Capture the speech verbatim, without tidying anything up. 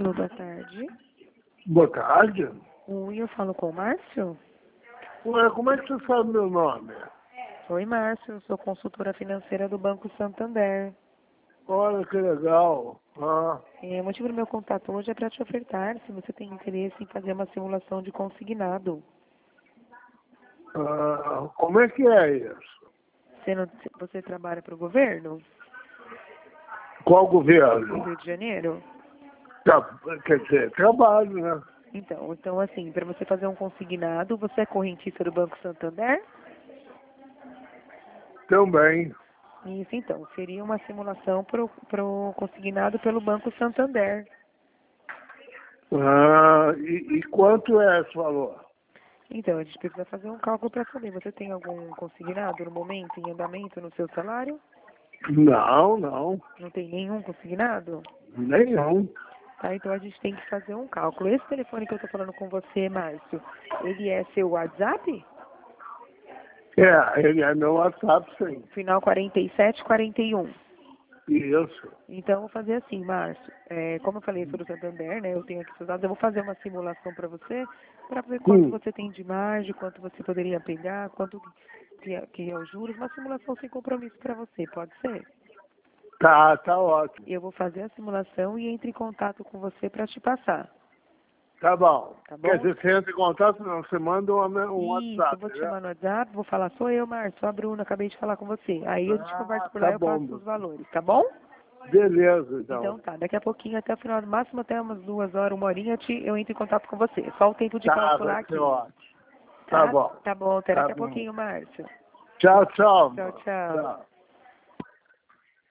Alô, boa tarde. Boa tarde. Oi, eu falo com o Márcio? Ué, como é que você sabe meu nome? Oi, Márcio, eu sou consultora financeira do Banco Santander. Olha que legal. Ah, É, o motivo do meu contato hoje é para te ofertar se você tem interesse em fazer uma simulação de consignado. ah, como é que é isso? Você, não- você trabalha para o governo Qual do governo? Rio de Janeiro? Tá, quer dizer, trabalho, né? Então, então assim, para você fazer um consignado, você é correntista do Banco Santander? Também. Isso, então, seria uma simulação para o consignado pelo Banco Santander. Ah, e, e quanto é esse valor? Então, a gente precisa fazer um cálculo para saber. Você tem algum consignado no momento, em andamento, no seu salário? Não, não. Não tem nenhum consignado? Nenhum. Tá, então a gente tem que fazer um cálculo. Esse telefone que eu estou falando com você, Márcio, ele é seu WhatsApp? É, ele é meu WhatsApp, sim. Final quarenta e sete quarenta e um. Isso. Então, eu vou fazer assim, Márcio. É, como eu falei sobre o Santander, né? Eu tenho aqui seus dados. Eu vou fazer uma simulação para você, para ver quanto Hum, você tem de margem, quanto você poderia pegar, quanto que é, que é os juros. Uma simulação sem compromisso para você, pode ser? tá, tá ótimo. Eu vou fazer a simulação e entre em contato com você para te passar, Tá bom. tá Quer bom? dizer, você entra em contato, não, você manda um, um Isso, eu WhatsApp, vou te né? chamar no WhatsApp, vou falar, sou eu, Márcio, sou a Bruna, acabei de falar com você. Aí a gente conversa Ah, por lá tá e eu bom, passo meu os filho. valores, tá bom? Beleza, então. Então tá, daqui a pouquinho, até o final, no máximo até umas duas horas, uma horinha, eu, te, eu entro em contato com você. Só o tempo de Tá, vai calcular ser aqui, ótimo. Tá tá? bom. Tá bom, até Tá daqui a bom. pouquinho, Márcio. Tchau, tchau, Tchau, mano. tchau. Tchau.